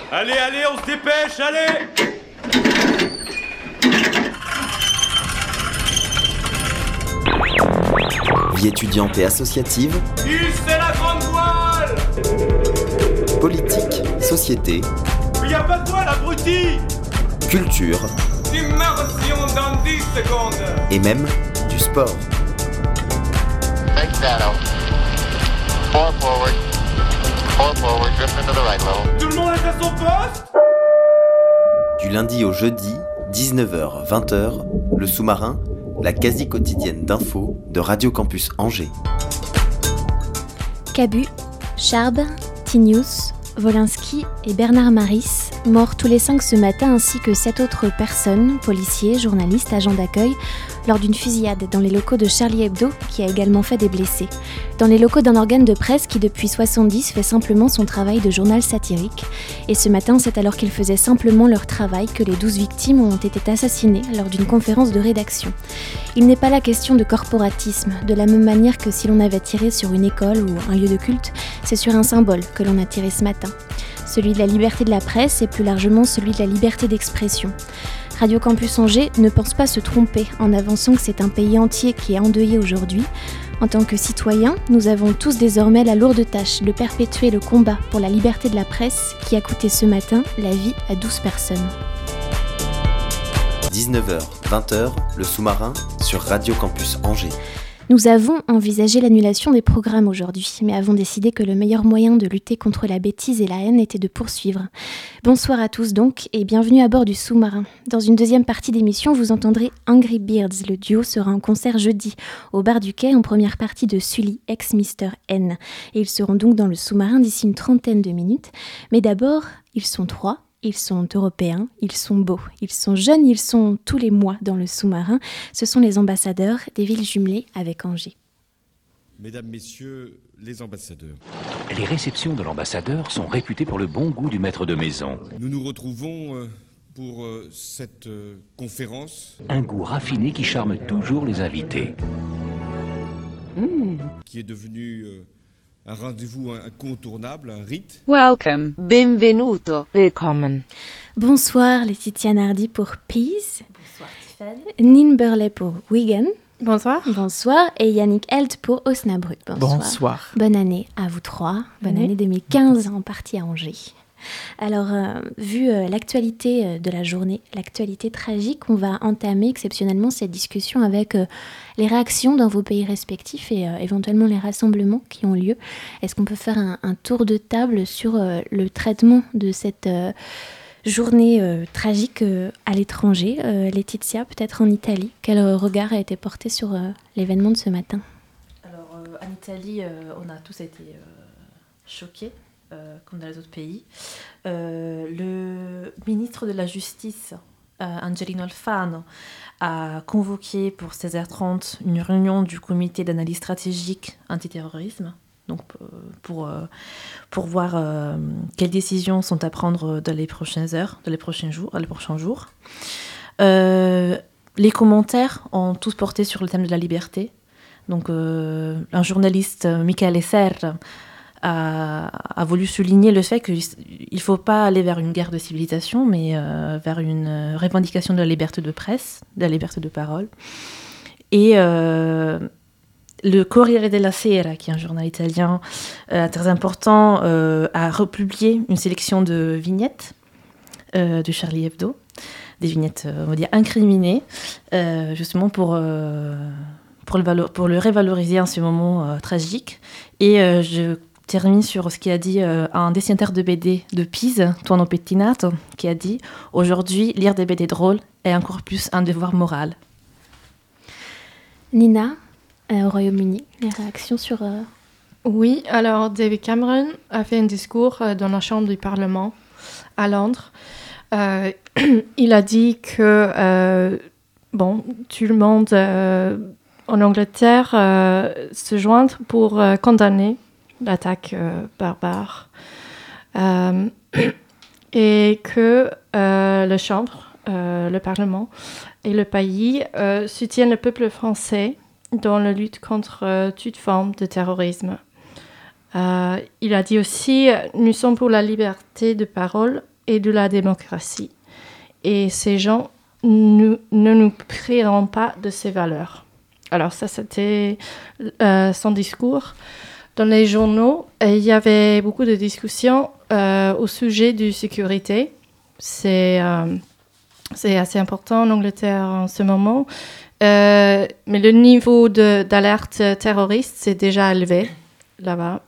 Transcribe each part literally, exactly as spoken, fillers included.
Allez, allez, on se dépêche, allez! Vie étudiante et associative. Hissez la grande voile! Politique, société. Mais y a pas de voile, abruti! Culture. Immersion dans dix secondes! Et même du sport. Take that out. Four forward. Four forward, drift into the right level. Tout le monde est à son poste? Du lundi au jeudi, dix-neuf heures vingt heures, le sous-marin, la quasi-quotidienne d'infos de Radio Campus Angers. Cabu, Charb, Tinius, Wolinski et Bernard Maris, morts tous les cinq ce matin ainsi que sept autres personnes, policiers, journalistes, agents d'accueil, lors d'une fusillade dans les locaux de Charlie Hebdo qui a également fait des blessés. Dans les locaux d'un organe de presse qui depuis soixante-dix fait simplement son travail de journal satirique. Et ce matin, c'est alors qu'ils faisaient simplement leur travail que les douze victimes ont été assassinées lors d'une conférence de rédaction. Il n'est pas là question de corporatisme, de la même manière que si l'on avait tiré sur une école ou un lieu de culte, c'est sur un symbole que l'on a tiré ce matin. Celui de la liberté de la presse et plus largement celui de la liberté d'expression. Radio Campus Angers ne pense pas se tromper en avançant que c'est un pays entier qui est endeuillé aujourd'hui. En tant que citoyens, nous avons tous désormais la lourde tâche de perpétuer le combat pour la liberté de la presse qui a coûté ce matin la vie à douze personnes. dix-neuf heures vingt heures, le sous-marin sur Radio Campus Angers. Nous avons envisagé l'annulation des programmes aujourd'hui, mais avons décidé que le meilleur moyen de lutter contre la bêtise et la haine était de poursuivre. Bonsoir à tous donc, et bienvenue à bord du sous-marin. Dans une deuxième partie d'émission, vous entendrez Angry Beards. Le duo sera en concert jeudi, au bar du Quai, en première partie de Sully, ex-Mister N. Et ils seront donc dans le sous-marin d'ici une trentaine de minutes. Mais d'abord, ils sont trois. Ils sont européens, ils sont beaux, ils sont jeunes, ils sont tous les mois dans le sous-marin. Ce sont les ambassadeurs des villes jumelées avec Angers. Mesdames, Messieurs, les ambassadeurs. Les réceptions de l'ambassadeur sont réputées pour le bon goût du maître de maison. Nous nous retrouvons euh, pour euh, cette euh, conférence. Un goût raffiné qui charme toujours les invités. Mmh. Qui est devenu... Euh, un rendez-vous incontournable, un rite. Welcome, benvenuto, willkommen. Bonsoir Laetitia Nardi pour Peace. Bonsoir Tiffany. Nin Burley pour Wigan. Bonsoir. Bonsoir. Et Yannick Held pour Osnabrück. Bonsoir. Bonsoir. Bonne année à vous trois. Bonne oui. année deux mille quinze en partie à Angers. Alors, euh, vu euh, l'actualité euh, de la journée, l'actualité tragique, on va entamer exceptionnellement cette discussion avec euh, les réactions dans vos pays respectifs et euh, éventuellement les rassemblements qui ont lieu. Est-ce qu'on peut faire un, un tour de table sur euh, le traitement de cette euh, journée euh, tragique euh, à l'étranger? euh, Laetitia, peut-être en Italie, quel euh, regard a été porté sur euh, l'événement de ce matin? Alors, euh, en Italie, euh, on a tous été euh, choqués. Euh, comme dans les autres pays. Euh, le ministre de la Justice, euh, Angelino Alfano, a convoqué pour seize heures trente une réunion du comité d'analyse stratégique antiterrorisme, donc pour, euh, pour voir euh, quelles décisions sont à prendre dans les prochaines heures, dans les prochains jours. Dans les prochains jours. Euh, les commentaires ont tous porté sur le thème de la liberté. Donc, euh, un journaliste, Michele Serra, A, a voulu souligner le fait qu'il ne faut pas aller vers une guerre de civilisation, mais euh, vers une revendication de la liberté de presse, de la liberté de parole. Et euh, le Corriere della Sera, qui est un journal italien euh, très important, euh, a republié une sélection de vignettes euh, de Charlie Hebdo, des vignettes, euh, on va dire, incriminées, euh, justement pour... Euh, pour le, valo- pour le révaloriser en ce moment euh, tragique. Et euh, je termine sur ce qu'a dit euh, un dessinateur de B D de Pise, Tuono Pettinato, qui a dit « Aujourd'hui, lire des B D drôles est encore plus un devoir moral ». Nina, euh, au Royaume-Uni, les réactions sur... Euh... Oui, alors David Cameron a fait un discours euh, dans la Chambre du Parlement à Londres. Euh, il a dit que, euh, bon, tout le monde... Euh, en Angleterre, euh, se joindre pour euh, condamner l'attaque euh, barbare. Euh, et que euh, la Chambre, euh, le Parlement et le pays euh, soutiennent le peuple français dans la lutte contre euh, toute forme de terrorisme. Euh, il a dit aussi « Nous sommes pour la liberté de parole et de la démocratie. Et ces gens nous, ne nous prieront pas de ces valeurs. Alors ça, c'était euh, son discours. Dans les journaux, il y avait beaucoup de discussions euh, au sujet de sécurité. C'est, euh, c'est assez important en Angleterre en ce moment. Euh, mais le niveau de, d'alerte terroriste, c'est déjà élevé là-bas.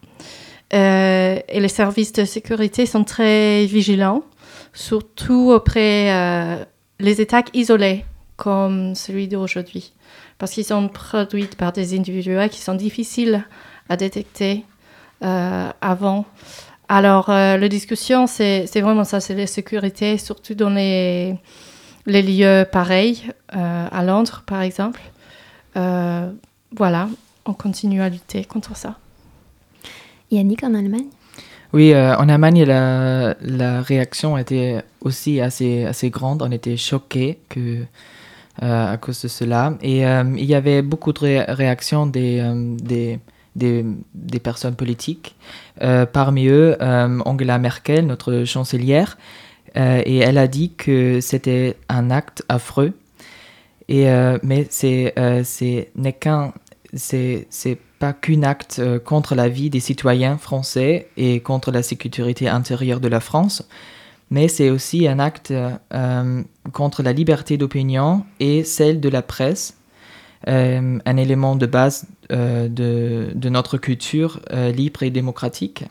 Euh, et les services de sécurité sont très vigilants, surtout après euh, les attaques isolées, comme celui d'aujourd'hui. Parce qu'ils sont produits par des individus qui sont difficiles à détecter euh, avant. Alors, euh, la discussion, c'est, c'est vraiment ça, c'est la sécurité, surtout dans les, les lieux pareils, euh, à Londres, par exemple. Euh, voilà, on continue à lutter contre ça. Yannick, en Allemagne ? Oui, euh, en Allemagne, la, la réaction était aussi assez, assez grande. On était choqués que, euh, à cause de cela. Et euh, il y avait beaucoup de ré- réactions des, euh, des, des, des personnes politiques. Euh, parmi eux, euh, Angela Merkel, notre chancelière, euh, et elle a dit que c'était un acte affreux. Et, euh, mais c'est, euh, c'est, n'est qu'un, c'est, c'est pas qu'un acte euh, contre la vie des citoyens français et contre la sécurité intérieure de la France, mais c'est aussi un acte euh, contre la liberté d'opinion et celle de la presse, euh, un élément de base euh, de, de notre culture euh, libre et démocratique.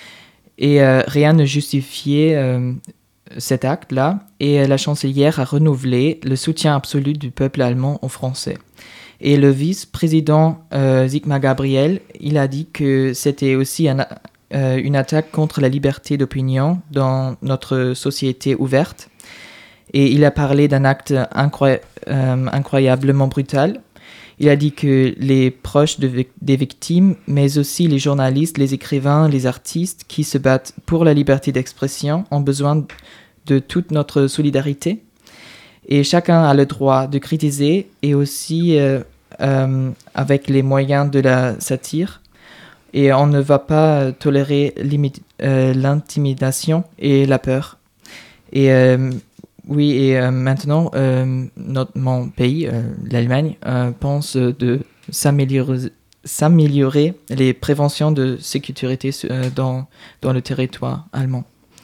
Et euh, rien ne justifiait euh, cet acte-là, et la chancelière a renouvelé le soutien absolu du peuple allemand aux Français. Et le vice-président euh, Sigmar Gabriel, il a dit que c'était aussi un, euh, une attaque contre la liberté d'opinion dans notre société ouverte. Et il a parlé d'un acte incroy- euh, incroyablement brutal. Il a dit que les proches de, des victimes, mais aussi les journalistes, les écrivains, les artistes qui se battent pour la liberté d'expression ont besoin de toute notre solidarité. Et chacun a le droit de critiquer et aussi euh, euh, avec les moyens de la satire. Et on ne va pas tolérer euh, l'intimidation et la peur. Et euh, oui, et euh, maintenant, euh, notre, mon pays, euh, l'Allemagne, euh, pense de s'améliorer, s'améliorer les préventions de sécurité euh, dans, dans le territoire allemand.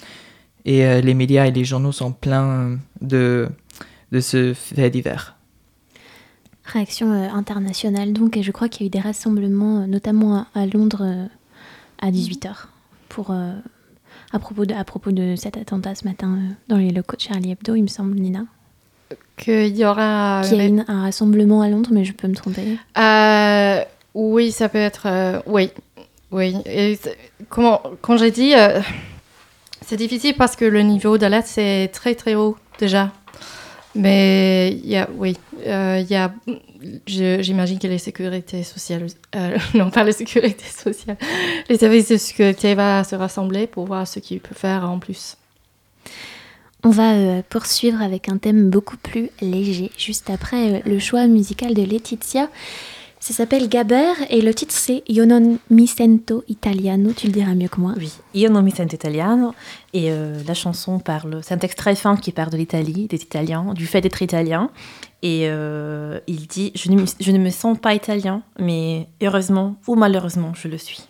Et euh, les médias et les journaux sont pleins de... de ce fait divers. Réaction euh, internationale donc, et je crois qu'il y a eu des rassemblements, euh, notamment à, à Londres, euh, à dix-huit heures, pour, euh, à, propos de, à propos de cet attentat ce matin euh, dans les locaux de Charlie Hebdo, il me semble, Nina. Qu'il y aura... Qu'il y a une, un rassemblement à Londres, mais je peux me tromper. Euh, oui, ça peut être... Euh, oui, oui. Et comment, quand j'ai dit... Euh, c'est difficile parce que le niveau d'alerte, c'est très très haut déjà. Mais il y a, oui, euh, il y a, je, j'imagine que les sécurités sociales, euh, non pas les sécurités sociales, les services de sécurité vont se rassembler pour voir ce qu'ils peuvent faire en plus. On va euh, poursuivre avec un thème beaucoup plus léger, juste après euh, le choix musical de Laetitia. Ça s'appelle Gaber et le titre c'est Io non mi sento italiano, tu le diras mieux que moi. Oui, Io non mi sento italiano, et euh, la chanson parle, c'est un texte très fin qui parle de l'Italie, des Italiens, du fait d'être italien, et euh, il dit je ne, je ne me sens pas italien, mais heureusement ou malheureusement je le suis.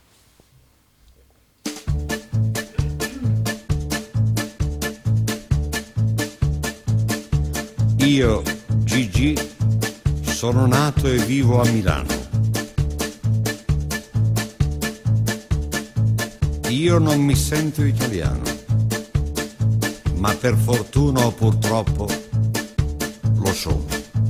Io, Gigi, sono nato e vivo a Milano. Io non mi sento italiano, ma per fortuna o purtroppo lo sono.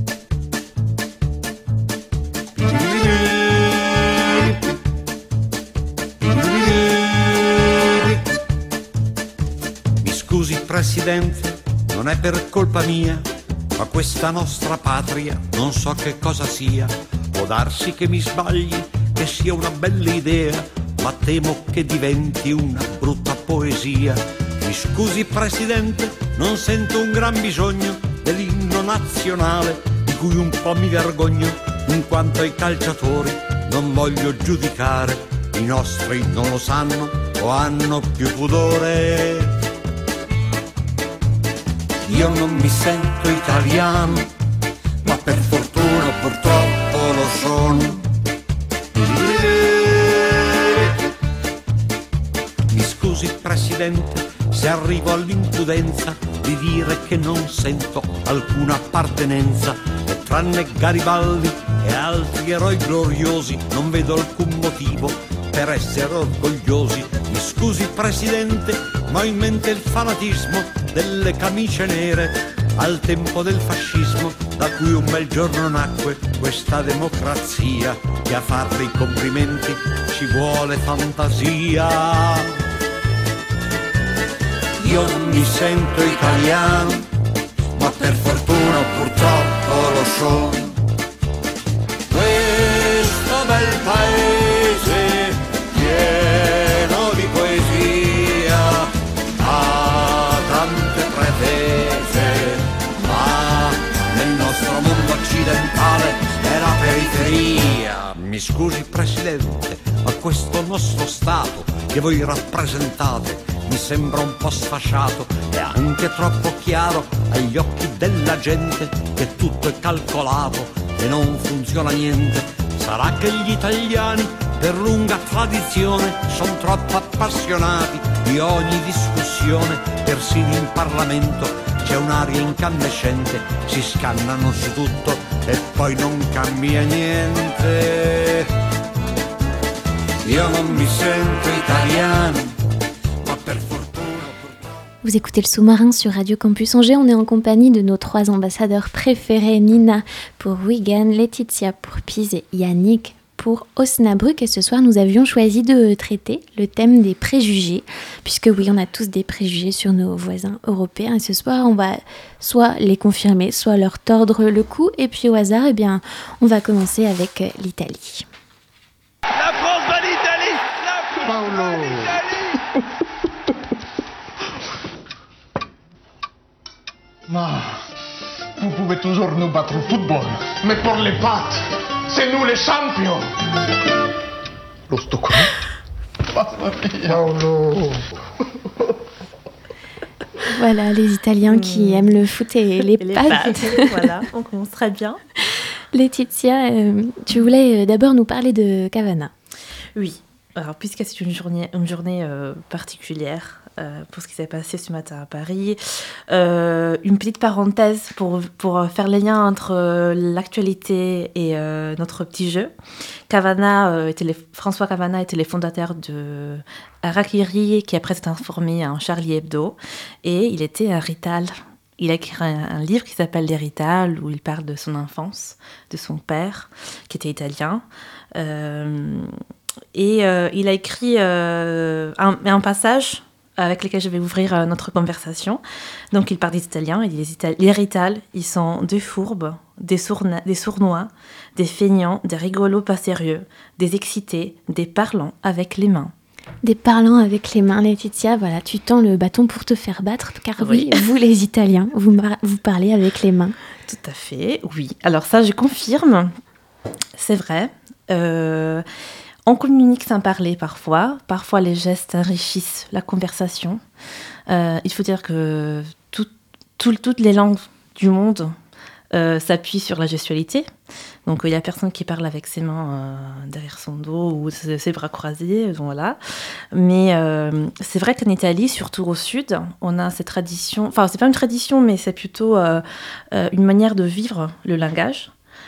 Mi scusi, Presidente, non è per colpa mia, ma questa nostra patria non so che cosa sia. Può darsi che mi sbagli, che sia una bella idea, ma temo che diventi una brutta poesia. Mi scusi Presidente, non sento un gran bisogno dell'inno nazionale, di cui un po' mi vergogno, in quanto ai calciatori non voglio giudicare. I nostri non lo sanno o hanno più pudore. Io non mi sento italiano, ma per fortuna purtroppo lo sono. Mi scusi Presidente se arrivo all'impudenza di dire che non sento alcuna appartenenza, e tranne Garibaldi e altri eroi gloriosi non vedo alcun motivo per essere orgogliosi. Mi scusi Presidente, ma ho in mente il fanatismo delle camicie nere al tempo del fascismo, da cui un bel giorno nacque questa democrazia, che a farle i complimenti ci vuole fantasia. Io non mi sento italiano, ma per fortuna purtroppo lo sono. Questo bel paese pieno di poesia ha tante pretese, ma nel nostro mondo occidentale è la periferia. Mi scusi Presidente, ma questo nostro Stato che voi rappresentate mi sembra un po' sfasciato e anche troppo chiaro agli occhi della gente che tutto è calcolato e non funziona niente. Sarà che gli italiani per lunga tradizione sono troppo appassionati di ogni discussione, persino in Parlamento c'è un'aria incandescente, si scannano su tutto e poi non cambia niente. Io non mi sento italiano. Vous écoutez le sous-marin sur Radio Campus Angers. On est en compagnie de nos trois ambassadeurs préférés, Nina pour Wigan, Laetitia pour Pise et Yannick pour Osnabrück. Et ce soir, nous avions choisi de traiter le thème des préjugés, puisque oui, on a tous des préjugés sur nos voisins européens. Et ce soir, on va soit les confirmer, soit leur tordre le cou. Et puis au hasard, eh bien, on va commencer avec l'Italie. La France va l'Italie. La France va l'Italie. Ma, vous pouvez toujours nous battre au football, mais pour les pâtes, c'est nous les champions. Lo sto qua. Paolo. Voilà, les Italiens mmh. qui aiment le foot et les, et les pâtes. pâtes. Voilà, on commence très bien. Laetitia, euh, tu voulais d'abord nous parler de Cavana. Oui, alors puisque c'est une journée, une journée euh, particulière, Euh, pour ce qui s'est passé ce matin à Paris. Euh, une petite parenthèse pour, pour faire les liens entre euh, l'actualité et euh, notre petit jeu. Cavana, euh, était les, François Cavana était le fondateur de Harakiri, qui après s'est transformé en Charlie Hebdo, et il était un rital. Il a écrit un, un livre qui s'appelle Les Ritals, où il parle de son enfance, de son père, qui était italien. Euh, et euh, il a écrit euh, un, un passage avec lesquels je vais ouvrir euh, notre conversation. Donc, il parle des Italiens. Il dit les, Itali- les Ritals, ils sont des fourbes, des, sourna- des sournois, des feignants, des rigolos pas sérieux, des excités, des parlants avec les mains. Des parlants avec les mains, Laetitia, voilà, tu tends le bâton pour te faire battre, car oui, oui vous les Italiens, vous, mar- vous parlez avec les mains. Tout à fait, oui. Alors ça, je confirme, c'est vrai. Euh... On communique sans parler parfois. Parfois, les gestes enrichissent la conversation. Euh, il faut dire que tout, tout, toutes les langues du monde euh, s'appuient sur la gestualité. Donc, il n'y a personne qui parle avec ses mains euh, derrière son dos ou ses, ses bras croisés. Voilà. Mais euh, c'est vrai qu'en Italie, surtout au sud, on a cette tradition... Enfin, c'est pas une tradition, mais c'est plutôt euh, euh, une manière de vivre le langage.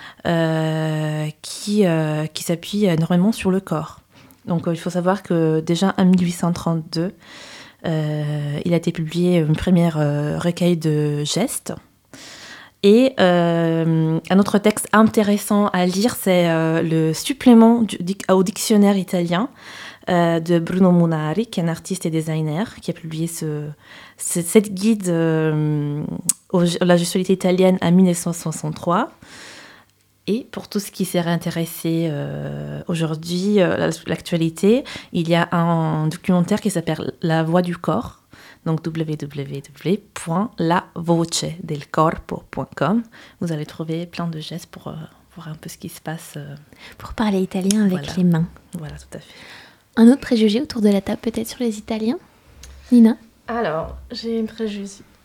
Euh, qui, euh, qui s'appuie énormément sur le corps. Donc euh, il faut savoir que déjà en dix-huit cent trente-deux, euh, il a été publié un premier euh, recueil de gestes. Et euh, un autre texte intéressant à lire, c'est euh, le supplément du, au dictionnaire italien euh, de Bruno Munari, qui est un artiste et designer, qui a publié ce, ce, cette guide euh, à la gestualité italienne en dix-neuf cent soixante-trois. Et pour tout ce qui s'est intéressé euh, aujourd'hui, euh, l'actualité, il y a un documentaire qui s'appelle La Voix du Corps, donc w w w point la voce del corpo point com. Vous allez trouver plein de gestes pour euh, voir un peu ce qui se passe. Euh, pour parler italien avec voilà. les mains. Voilà, tout à fait. Un autre préjugé autour de la table, peut-être sur les Italiens, Nina? Alors, j'ai un préjugé,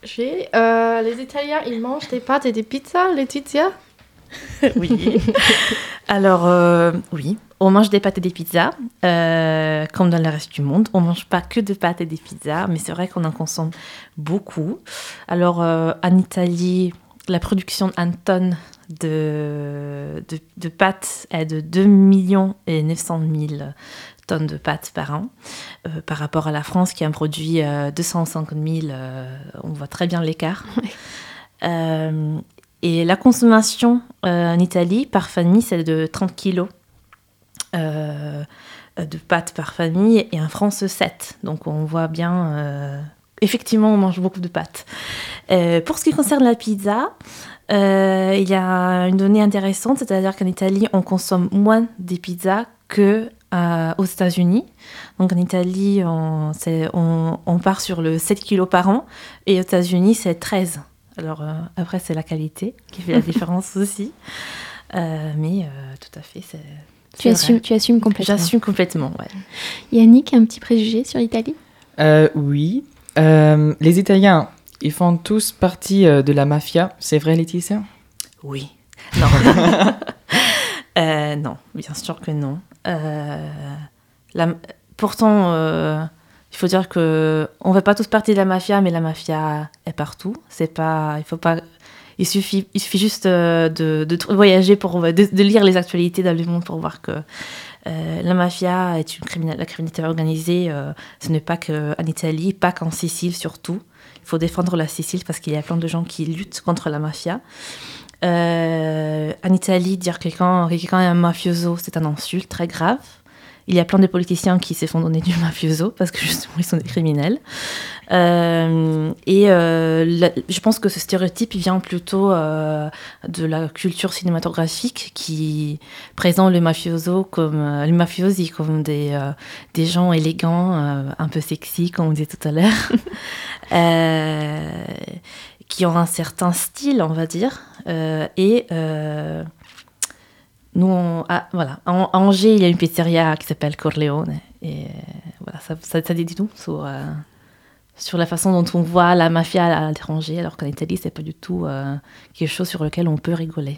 J'ai, euh, les Italiens, ils mangent des pâtes et des pizzas, Laetitia? Oui. Alors, euh, oui, on mange des pâtes et des pizzas, euh, comme dans le reste du monde. On ne mange pas que des pâtes et des pizzas, mais c'est vrai qu'on en consomme beaucoup. Alors, euh, en Italie, la production en tonnes de, de, de pâtes est de deux millions neuf cent mille tonnes de pâtes par an. Euh, par rapport à la France, qui en produit euh, deux cent cinquante mille, euh, on voit très bien l'écart. euh, Et la consommation euh, en Italie, par famille, c'est de trente kilos euh, de pâtes par famille, et en France, sept. Donc on voit bien, euh, effectivement, on mange beaucoup de pâtes. Euh, pour ce qui concerne la pizza, euh, il y a une donnée intéressante, c'est-à-dire qu'en Italie, on consomme moins des pizzas que euh, aux États-Unis. Donc en Italie, on, c'est, on, on part sur le sept kilos par an, et aux États-Unis, c'est treize. Alors euh, après, c'est la qualité qui fait la différence aussi. Euh, mais euh, tout à fait, c'est, c'est tu, assumes, tu assumes complètement. J'assume complètement, ouais. Yannick, un petit préjugé sur l'Italie? euh, Oui. Euh, les Italiens, ils font tous partie euh, de la mafia. C'est vrai, Laetitia? Oui. Non. euh, non, bien sûr que non. Euh, la, pourtant... Euh, Il faut dire que on fait pas tous partie de la mafia, mais la mafia est partout. C'est pas, il faut pas, il suffit, il suffit juste de, de, de voyager pour, de, de lire les actualités dans le monde pour voir que euh, la mafia est une criminelle, la criminalité organisée. Euh, ce n'est pas qu'en Italie, pas qu'en Sicile surtout. Il faut défendre la Sicile parce qu'il y a plein de gens qui luttent contre la mafia. Euh, en Italie, dire que quelqu'un, quelqu'un est un mafioso, c'est un insulte très grave. Il y a plein de politiciens qui se font donner du mafioso parce que justement ils sont des criminels. Euh, et euh, la, je pense que ce stéréotype vient plutôt euh, de la culture cinématographique qui présente le mafioso comme euh, les mafiosi comme des euh, des gens élégants, euh, un peu sexy comme on disait tout à l'heure, euh, qui ont un certain style, on va dire, euh, et euh, Nous, on, ah, voilà. À Angers, il y a une pizzeria qui s'appelle Corleone. Et voilà, ça, ça, ça dit tout sur, euh, sur la façon dont on voit la mafia à l'étranger, alors qu'en Italie, c'est pas du tout euh, quelque chose sur lequel on peut rigoler.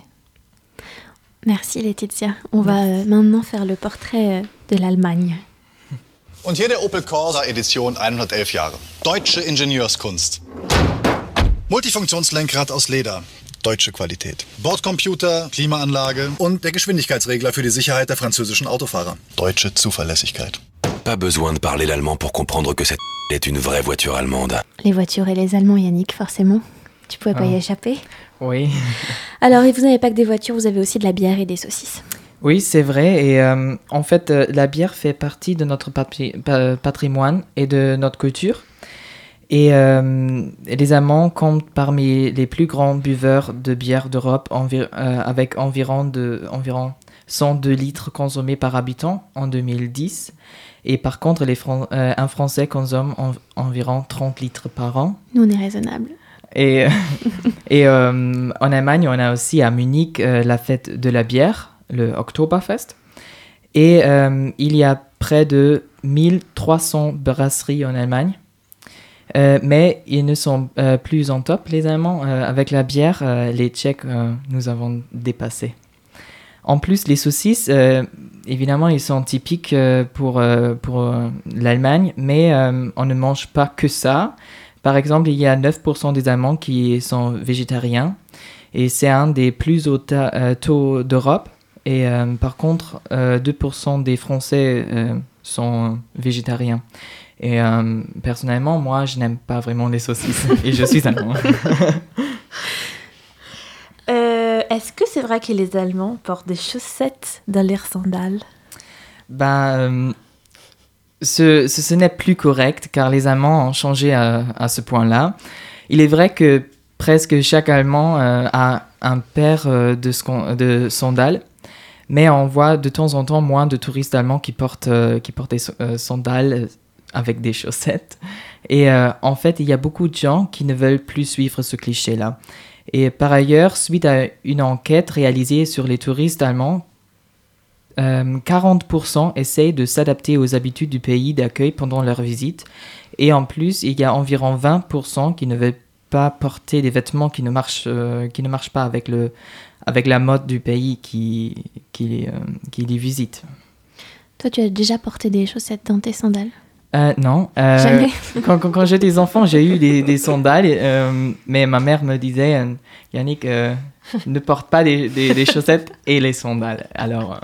Merci Laetitia. On va euh, maintenant faire le portrait de l'Allemagne. Und hier der Opel Corsa Edition hundertelf Jahre. Deutsche Ingenieurskunst. Multifunktionslenkrad aus Leder. Deutsche Qualität. Bordcomputer, Klimaanlage und der Geschwindigkeitsregler für die Sicherheit der französischen Autofahrer. Deutsche Zuverlässigkeit. Pas besoin de parler l'allemand pour comprendre que cette est une vraie voiture allemande. Les voitures et les Allemands, Yannick, forcément. Tu pouvais pas oh. y échapper. Oui. Alors, vous n'avez pas que des voitures, vous avez aussi de la bière et des saucisses. Oui, c'est vrai. Et euh, en fait, euh, la bière fait partie de notre patri- patrimoine et de notre culture. Et euh, les Allemands comptent parmi les plus grands buveurs de bière d'Europe, envi- euh, avec environ, de, environ cent deux litres consommés par habitant en deux mille dix. Et par contre, les Fran- euh, un Français consomme en, environ trente litres par an. Nous, on est raisonnable. Et, et euh, en Allemagne, on a aussi à Munich euh, la fête de la bière, le Oktoberfest. Et euh, il y a près de mille trois cents brasseries en Allemagne. Euh, mais ils ne sont euh, plus en top, les Allemands. Euh, avec la bière, euh, les Tchèques, euh, nous avons dépassé. En plus, les saucisses, euh, évidemment, ils sont typiques euh, pour, euh, pour euh, l'Allemagne, mais euh, on ne mange pas que ça. Par exemple, il y a neuf pour cent des Allemands qui sont végétariens, et c'est un des plus hauts ta- euh, taux d'Europe. Et euh, par contre, euh, deux pour cent des Français euh, sont végétariens. Et euh, personnellement, moi, je n'aime pas vraiment les saucisses. Et je suis allemand. euh, est-ce que c'est vrai que les Allemands portent des chaussettes dans leurs sandales? Ben, euh, ce, ce, ce n'est plus correct, car les Allemands ont changé à, à ce point-là. Il est vrai que presque chaque Allemand euh, a un paire euh, de, scon- de sandales. Mais on voit de temps en temps moins de touristes allemands qui portent, euh, qui portent des euh, sandales avec des chaussettes. Et euh, en fait, il y a beaucoup de gens qui ne veulent plus suivre ce cliché-là. Et par ailleurs, suite à une enquête réalisée sur les touristes allemands, euh, quarante pour cent essayent de s'adapter aux habitudes du pays d'accueil pendant leur visite. Et en plus, il y a environ vingt pour cent qui ne veulent pas porter des vêtements qui ne marchent, euh, qui ne marchent pas avec, le, avec la mode du pays qui, qui, euh, qui les visite. Toi, tu as déjà porté des chaussettes dans tes sandales ? Euh, non. Euh, Jamais. quand, quand, quand j'étais enfant, j'ai eu des, des sandales, euh, mais ma mère me disait, euh, Yannick, euh, ne porte pas des, des, des chaussettes et les sandales. Alors.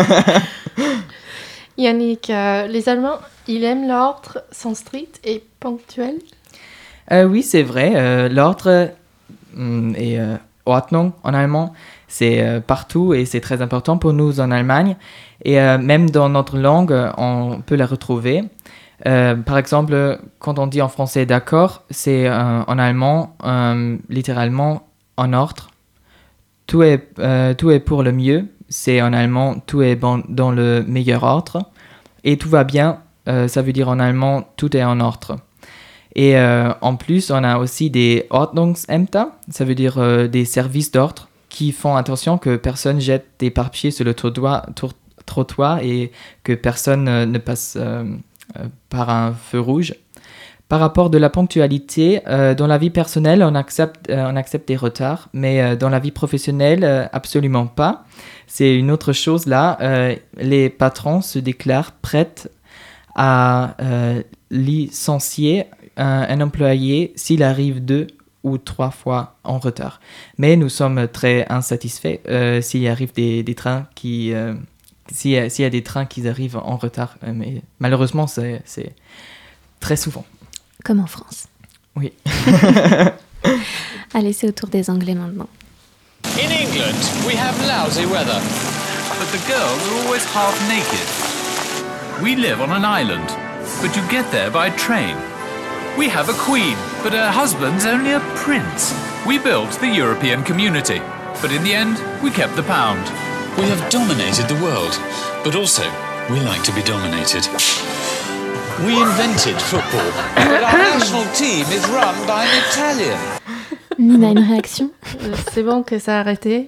Yannick, euh, les Allemands, ils aiment l'ordre, sont stricts et ponctuels. Euh, oui, c'est vrai. Euh, l'ordre mm, et euh, Ordnung en allemand, c'est euh, partout et c'est très important pour nous en Allemagne. Et euh, même dans notre langue, on peut la retrouver. Euh, par exemple, quand on dit en français d'accord, c'est euh, en allemand euh, littéralement en ordre. Tout est, euh, tout est pour le mieux. C'est en allemand tout est bon, dans le meilleur ordre. Et tout va bien, euh, ça veut dire en allemand tout est en ordre. Et euh, en plus, on a aussi des Ordnungsämter, ça veut dire euh, des services d'ordre qui font attention que personne jette des papiers sur le trottoir, trottoir et que personne euh, ne passe euh, euh, par un feu rouge. Par rapport de la ponctualité, euh, dans la vie personnelle, on accepte, euh, on accepte des retards, mais euh, dans la vie professionnelle, euh, absolument pas. C'est une autre chose là. Euh, les patrons se déclarent prêts à euh, licencier un, un employé s'il arrive deux ou trois fois en retard. Mais nous sommes très insatisfaits euh, s'il y arrive des, des trains qui, euh, s'il y a, s'il y a des trains qui arrivent en retard. Euh, mais malheureusement, c'est, c'est très souvent. Comme en France. Oui. Allez, c'est au tour des Anglais maintenant. In England, we have lousy weather, but the girls are always half naked. We live on an island, but you get there by train. We have a queen, but her husband's only a prince. We built the European community, but in the end, we kept the pound. We have dominated the world, but also, we like to be dominated. We invented football, but our national team is run by an Italian. Nina, une réaction ? C'est bon que ça a arrêté.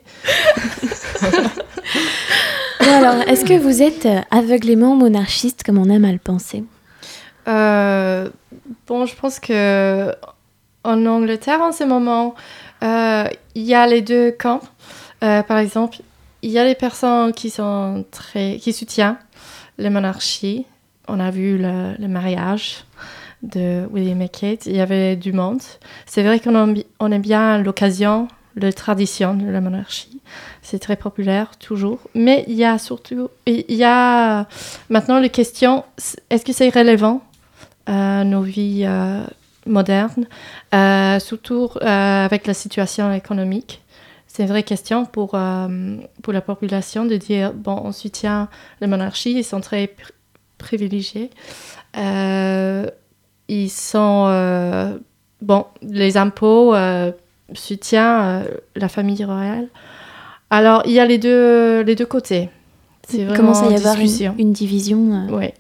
Bon alors, est-ce que vous êtes aveuglément monarchiste comme on aime à le penser ? euh, Bon, je pense que en Angleterre, en ce moment, euh, il y a les deux camps. Euh, par exemple, il y a les personnes qui sont très, qui soutiennent la monarchie. On a vu le, le mariage de William et Kate. Il y avait du monde. C'est vrai qu'on aime, on aime bien l'occasion, la tradition de la monarchie. C'est très populaire, toujours. Mais il y a surtout... Il y a maintenant les questions. Est-ce que c'est relevant à nos vies euh, modernes, euh, surtout euh, avec la situation économique? C'est une vraie question pour, euh, pour la population de dire, bon, on soutient la monarchie, ils sont très pr- privilégiés. Euh, ils sont... Euh, bon, les impôts euh, soutiennent euh, la famille royale. Alors, il y a les deux, les deux côtés. C'est Il vraiment commence à y avoir discussion. une, une division. Euh... Oui.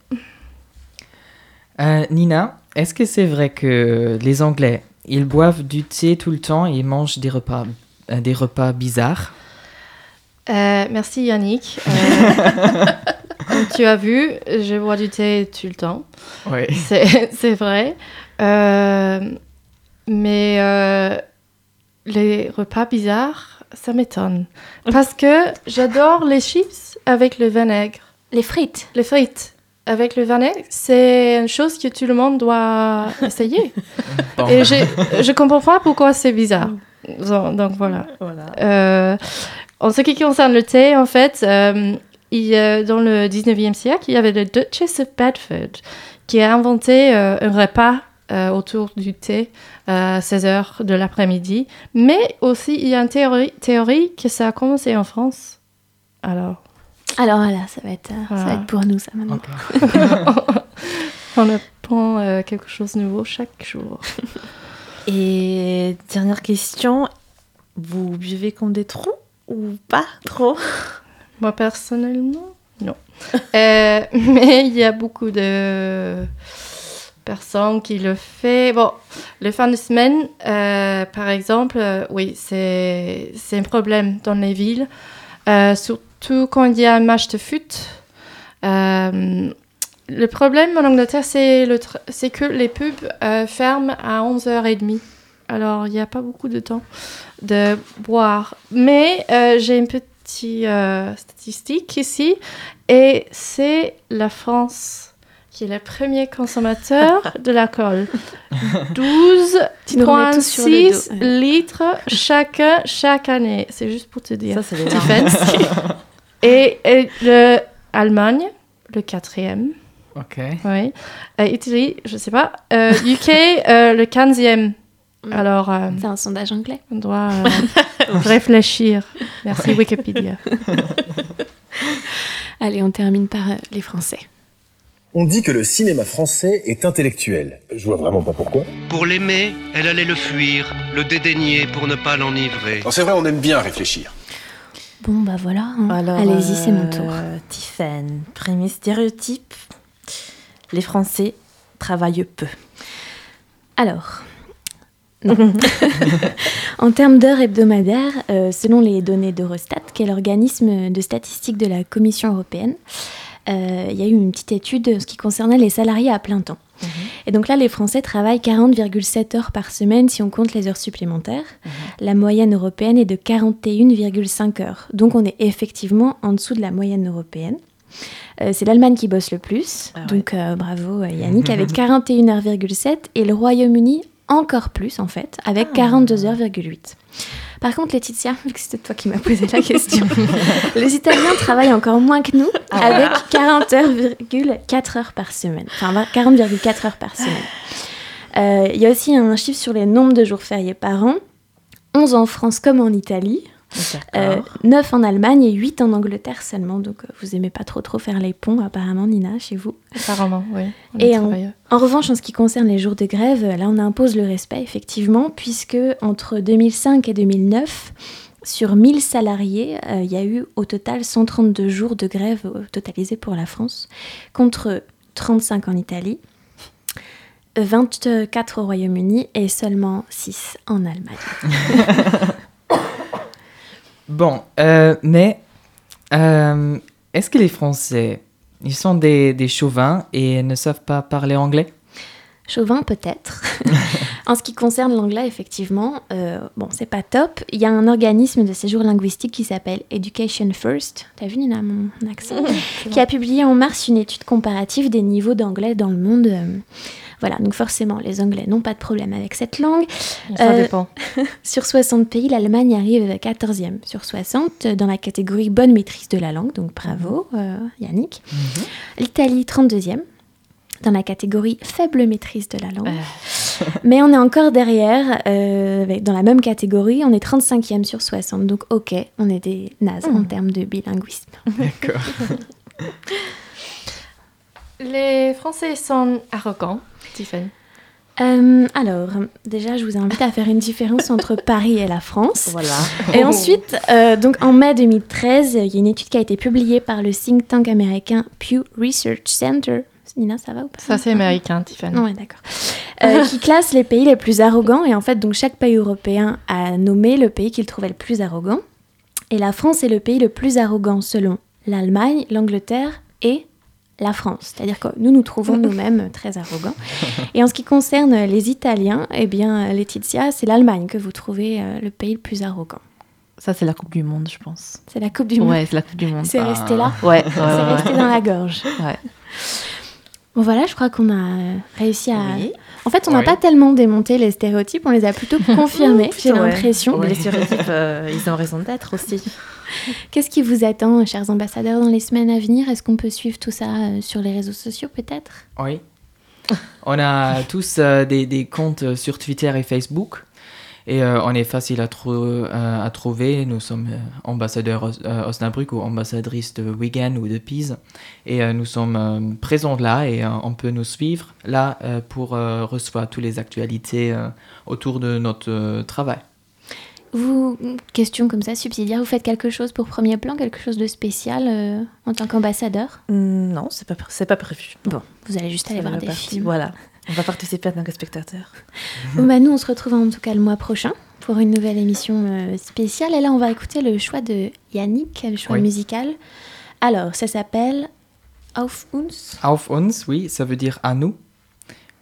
Euh, Nina, est-ce que c'est vrai que les Anglais, ils boivent du thé tout le temps et ils mangent des repas, euh, des repas bizarres ? euh, Merci Yannick. Euh, comme tu as vu, je bois du thé tout le temps. Oui. C'est, c'est vrai. Euh, mais euh, les repas bizarres, ça m'étonne. Parce que j'adore les chips avec le vinaigre. Les frites. Les frites. Avec le vinaigre, c'est une chose que tout le monde doit essayer. Bon. Et je ne comprends pas pourquoi c'est bizarre. Donc, donc voilà. Voilà. Euh, en ce qui concerne le thé, en fait, euh, il, euh, dans le dix-neuvième siècle, il y avait le Duchess of Bedford qui a inventé euh, un repas euh, autour du thé à seize heures de l'après-midi. Mais aussi, il y a une théorie, théorie que ça a commencé en France. Alors... Alors voilà, ça va être, voilà. ça va être pour nous, ça maintenant. Okay. On apprend euh, quelque chose de nouveau chaque jour. Et dernière question, vous buvez comme des trous ou pas trop? Moi personnellement, non. euh, mais il y a beaucoup de personnes qui le font. Bon, le fin de semaine, euh, par exemple, euh, oui, c'est, c'est un problème dans les villes. Euh, surtout quand il y a un match de foot. Euh, le problème en Angleterre, c'est, le tra- c'est que les pubs euh, ferment à onze heures trente alors il n'y a pas beaucoup de temps de boire. Mais euh, j'ai une petite euh, statistique ici, et c'est la France qui est le premier consommateur de l'alcool. douze virgule six litres chaque, chaque année. C'est juste pour te dire. Ça, c'est les fancy. et, et l'Allemagne, le quatrième. Ok. Oui. Euh, Italie, je ne sais pas. Euh, U K, euh, le quinzième. Alors, euh, c'est un sondage anglais. On doit euh, réfléchir. Merci Wikipédia. Allez, on termine par euh, les Français. On dit que le cinéma français est intellectuel. Je vois vraiment pas pourquoi. Pour l'aimer, elle allait le fuir, le dédaigner pour ne pas l'enivrer. Non, c'est vrai, on aime bien réfléchir. Bon, bah voilà. Hein. Alors, allez-y, euh, c'est mon tour. Tiffaine, premier stéréotype. Les Français travaillent peu. Alors... Non. En termes d'heures hebdomadaires, euh, selon les données d'Eurostat, qui est l'organisme de statistique de la Commission européenne, euh, il y a eu une petite étude en ce qui concernait les salariés à plein temps. Mmh. Et donc là, les Français travaillent quarante virgule sept heures par semaine si on compte les heures supplémentaires. Mmh. La moyenne européenne est de quarante et une virgule cinq heures. Donc on est effectivement en dessous de la moyenne européenne. Euh, c'est l'Allemagne qui bosse le plus. Ah ouais. Donc euh, bravo Yannick, avec quarante et une virgule sept heures, et le Royaume-Uni encore plus en fait, avec ah. quarante-deux heures virgule huit. Par contre, Laetitia, vu que c'était toi qui m'as posé la question, les Italiens travaillent encore moins que nous, ah. avec quarante virgule quatre heures par semaine. Enfin, quarante virgule quatre heures par semaine. Euh, il y a aussi un chiffre sur les nombres de jours fériés par an. onze en France comme en Italie. Euh, neuf en Allemagne et huit en Angleterre seulement. Donc, euh, vous aimez pas trop trop faire les ponts, apparemment, Nina, chez vous. Apparemment, oui. Et en, en revanche, en ce qui concerne les jours de grève, là, on impose le respect, effectivement, puisque entre deux mille cinq et deux mille neuf, sur mille salariés, il euh, y a eu au total cent trente-deux jours de grève euh, totalisés pour la France, contre trente-cinq en Italie, vingt-quatre au Royaume-Uni et seulement six en Allemagne. Bon, euh, mais euh, est-ce que les Français, ils sont des, des chauvins et ne savent pas parler anglais ? Chauvin, peut-être. En ce qui concerne l'anglais, effectivement, euh, bon, c'est pas top. Il y a un organisme de séjour linguistique qui s'appelle Education First. T'as vu, Nina, mon accent ? Mmh, qui a publié en mars une étude comparative des niveaux d'anglais dans le monde. Voilà, donc forcément, les Anglais n'ont pas de problème avec cette langue. Ça euh, dépend. Sur soixante pays, l'Allemagne arrive quatorzième sur soixante dans la catégorie bonne maîtrise de la langue, donc bravo euh, Yannick. Mm-hmm. L'Italie, trente-deuxième dans la catégorie faible maîtrise de la langue. Euh. Mais on est encore derrière, euh, dans la même catégorie, on est trente-cinquième sur soixante, donc ok, on est des nazes mm. en termes de bilinguisme. D'accord. Les Français sont arrogants, Tiffany. Euh, alors, déjà, je vous invite à faire une différence entre Paris et la France. Voilà. Et ensuite, euh, donc en mai deux mille treize, il y a une étude qui a été publiée par le think tank américain Pew Research Center. Nina, ça va ou pas ? Ça, c'est américain, Tiffany. Ouais, d'accord. Euh, qui classe les pays les plus arrogants. Et en fait, donc, chaque pays européen a nommé le pays qu'il trouvait le plus arrogant. Et la France est le pays le plus arrogant selon l'Allemagne, l'Angleterre et la France. C'est-à-dire que nous nous trouvons nous-mêmes très arrogants. Et en ce qui concerne les Italiens, eh bien, Laetitia, c'est l'Allemagne que vous trouvez euh, le pays le plus arrogant. Ça, c'est la Coupe du Monde, je pense. C'est la Coupe du Monde. Ouais, c'est la Coupe du Monde. C'est ah. resté là. Ouais. ouais c'est ouais, resté ouais. dans la gorge. Ouais. Bon voilà, je crois qu'on a réussi à... Oui. En fait, on n'a oui. pas tellement démonté les stéréotypes, on les a plutôt confirmés, j'ai ouais. l'impression. Ouais. Les stéréotypes, euh, ils ont raison d'être aussi. Qu'est-ce qui vous attend, chers ambassadeurs, dans les semaines à venir ? Est-ce qu'on peut suivre tout ça euh, sur les réseaux sociaux, peut-être ? Oui. On a tous euh, des, des comptes sur Twitter et Facebook. Et euh, on est facile à, tro- euh, à trouver. Nous sommes euh, ambassadeurs euh, Osnabrück ou ambassadrices de Wigan ou de Pise. Et euh, nous sommes euh, présents là et euh, on peut nous suivre là euh, pour euh, recevoir toutes les actualités euh, autour de notre euh, travail. Vous, question comme ça, subsidiaire, vous faites quelque chose pour Premier Plan, quelque chose de spécial euh, en tant qu'ambassadeur ? mmh, Non, c'est pas, c'est pas prévu. Bon, vous allez juste aller voir des partie, films. Voilà. On va participer en tant que spectateur. Bon, bah, nous, on se retrouve en tout cas le mois prochain pour une nouvelle émission euh, spéciale. Et là, on va écouter le choix de Yannick, le choix oui. musical. Alors, ça s'appelle Auf uns. Auf uns, oui, ça veut dire à nous.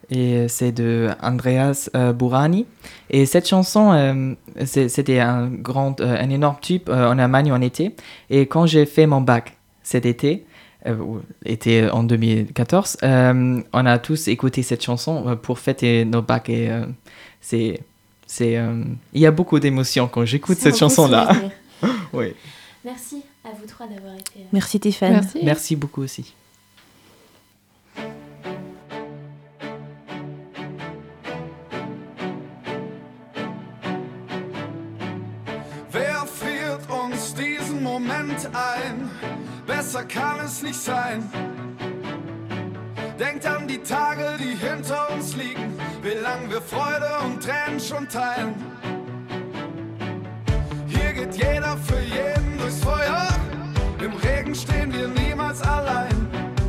Et c'est de Andreas euh, Burani. Et cette chanson, euh, c'est, c'était un, grand, euh, un énorme tube euh, en Allemagne en été. Et quand j'ai fait mon bac cet été, euh, été en deux mille quatorze, euh, on a tous écouté cette chanson euh, pour fêter nos bacs. Et euh, c'est, c'est, euh, il y a beaucoup d'émotions quand j'écoute c'est cette chanson-là. Oui. Merci à vous trois d'avoir été... Euh... Merci Tiffany. Merci. Merci beaucoup aussi. Wer friert uns diesen Moment ein? Besser kann es nicht sein. Denkt an die Tage, die hinter uns liegen, wie lang wir Freude und Tränen schon teilen. Hier geht jeder für jeden durchs Feuer, im Regen stehen wir niemals allein.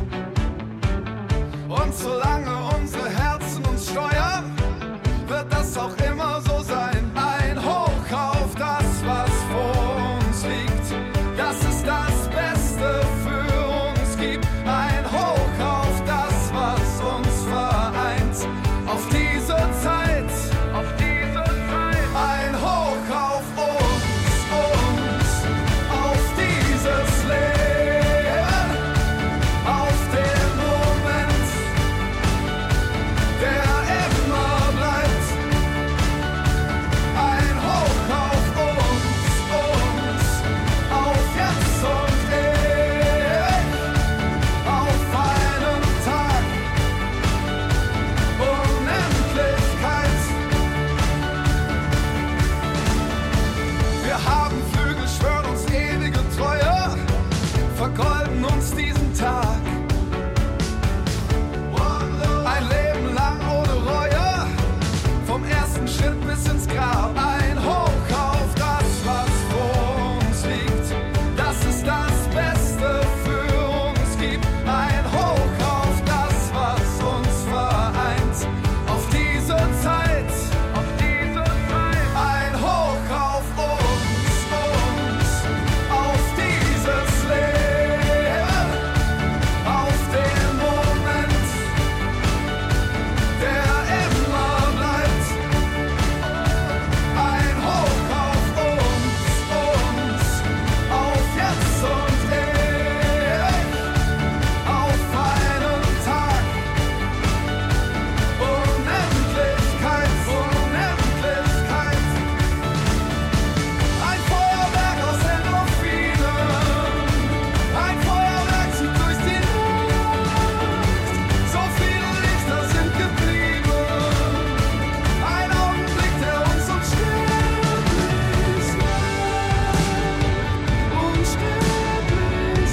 Und solange unsere Herzen uns steuern, wird das auch immer so sein. Ein Hoch auf das, was vor uns liegt, das ist das Beste für uns gibt. Ein Hoch auf das, was uns vereint, auf diese Zeit, auf diese Zeit. Ein Hoch auf uns, uns, auf dieses Leben, auf den Moment, der immer bleibt. Ein Hoch auf uns, uns, auf jetzt und ewig, auf einen Tag, Unendlichkeit. Wir haben Flügel, schwören uns ewige Treue, vergolden uns diesen Tag. Ein Leben lang ohne Reue, vom ersten Schritt bis ins Grab. Ein Hoch auf das, was vor uns liegt, das ist das Beste für uns gibt. Ein Hoch auf das, was uns vereint, auf diese Zeit, auf diese Zeit. Ein Hoch auf uns, uns, auf dieses Leben, auf den Moment, der immer bleibt. Ein Hoch auf uns, uns, auf jetzt und ewig, auf einen Tag, Unendlichkeit, Unendlichkeit. Ein Feuerwerk aus Endorphinen, ein Feuerwerk zieht durch die Luft. So viele Lichter sind geblieben, ein Augenblick, der uns unsterblich macht, unsterblich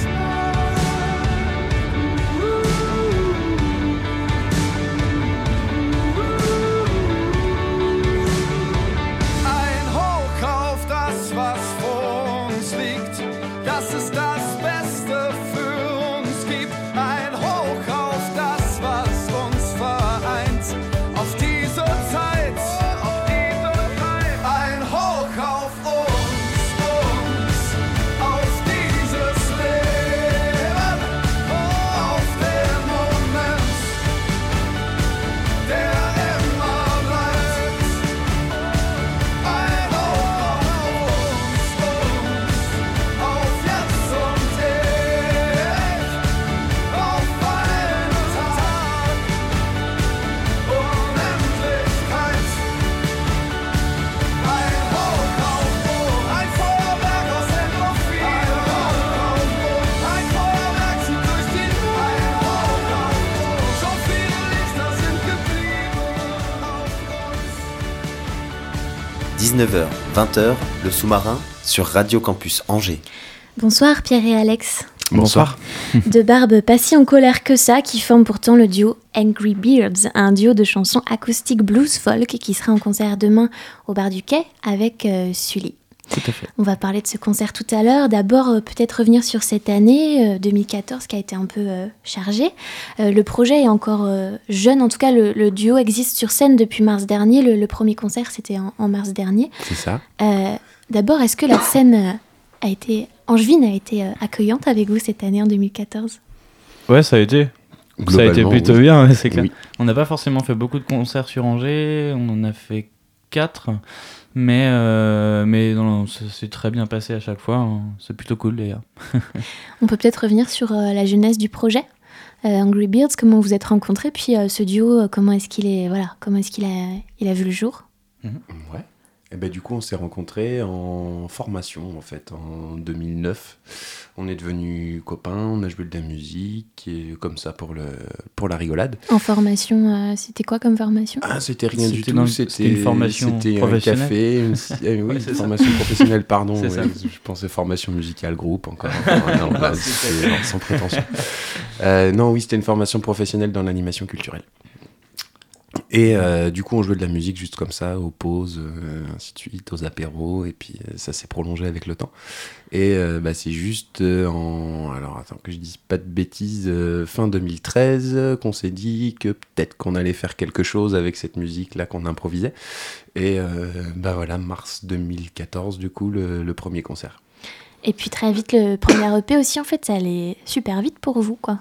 macht. Ein Hoch auf das, was vor uns liegt, das ist das Beste für uns gibt. Ein Hoch auf das, was uns vereint, auf diese Zeit, auf diese Zeit. Ein Hoch auf uns, uns, auf dieses Leben, auf den Moment, der immer bleibt. Ein Hoch auf uns, uns, auf jetzt und ewig, auf einen Tag, Unendlichkeit. Ein Hoch auf uns, ein Feuerwerk aus Endorphinen. Ein Feuerwerk zieht durch die Luft. So viele Lichter sind geblieben auf uns. dix-neuf heures, vingt heures, le sous-marin sur Radio Campus Angers. Bonsoir Pierre et Alex. Bonsoir. De Barbe pas si en colère que ça, qui forment pourtant le duo Angry Beards, un duo de chansons acoustiques blues folk qui sera en concert demain au Bar du Quai avec euh, Sully. Tout à fait. On va parler de ce concert tout à l'heure. D'abord, euh, peut-être revenir sur cette année euh, deux mille quatorze qui a été un peu euh, chargée. Euh, le projet est encore euh, jeune. En tout cas, le, le duo existe sur scène depuis mars dernier. Le, le premier concert, c'était en, en mars dernier. C'est ça. Euh, d'abord, est-ce que la scène euh, a été, angevine a été euh, accueillante avec vous cette année en deux mille quatorze ? Ouais, ça a été. Ça a été plutôt oui. bien, c'est clair. Oui. On n'a pas forcément fait beaucoup de concerts sur Angers, on en a fait quatre, mais, euh, mais non, ça s'est très bien passé à chaque fois, hein. C'est plutôt cool d'ailleurs. On peut peut-être revenir sur euh, la genèse du projet, euh, Angry Birds, comment vous êtes rencontrés, puis euh, ce duo, euh, comment est-ce qu'il est, voilà, comment est-ce qu'il a, il a vu le jour? Mmh. Ouais. Et ben, du coup, on s'est rencontrés en formation, en fait, en deux mille neuf. On est devenus copains, on a joué de la musique, et comme ça, pour, le, pour la rigolade. En formation, euh, c'était quoi comme formation? Ah, c'était rien c'était du tout, dans, c'était, c'était une formation c'était professionnelle. un café, une, euh, oui, ouais, une formation ça. professionnelle, pardon. Ouais, je pensais formation musicale, groupe, encore. Enfin, non, là, c'était, non, sans prétention. Euh, non, oui, c'était une formation professionnelle dans l'animation culturelle. Et euh, du coup, on jouait de la musique juste comme ça, aux pauses, euh, ainsi de suite, aux apéros, et puis euh, ça s'est prolongé avec le temps. Et euh, bah, c'est juste euh, en... Alors, attends, que je dise pas de bêtises, euh, fin deux mille treize, euh, qu'on s'est dit que peut-être qu'on allait faire quelque chose avec cette musique-là qu'on improvisait. Et euh, bah voilà, mars deux mille quatorze, du coup, le, le premier concert. Et puis très vite, le premier E P aussi, en fait, ça allait super vite pour vous, quoi.